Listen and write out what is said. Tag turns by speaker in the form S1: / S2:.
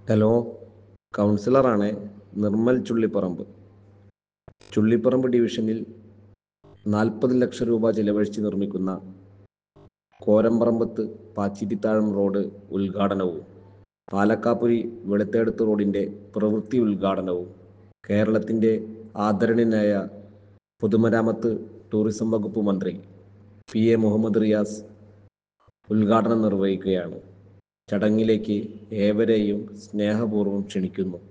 S1: Hello, കൗൺസിലറാണ് Nirmal Chullipparamba. Chullipparamba ഡിവിഷനിൽ 40 ലക്ഷം രൂപ ചിലവഴിച്ച് നിർമ്മിക്കുന്ന കോരമ്പറമ്പത്ത് പാച്ചിരിത്താഴം റോഡ് ഉദ്ഘാടനവും പാലക്കാപ്പുരി വെളുത്തേടത്ത് റോഡിൻ്റെ പ്രവൃത്തി ഉദ്ഘാടനവും കേരളത്തിൻ്റെ ആദരണീയനായ പൊതുമരാമത്ത് ടൂറിസം വകുപ്പ് മന്ത്രി PA മുഹമ്മദ് റിയാസ് ഉദ്ഘാടനം നിർവഹിക്കുകയാണ്. ചടങ്ങിലേക്ക് ഏവരെയും സ്നേഹപൂർവ്വം ക്ഷണിക്കുന്നു.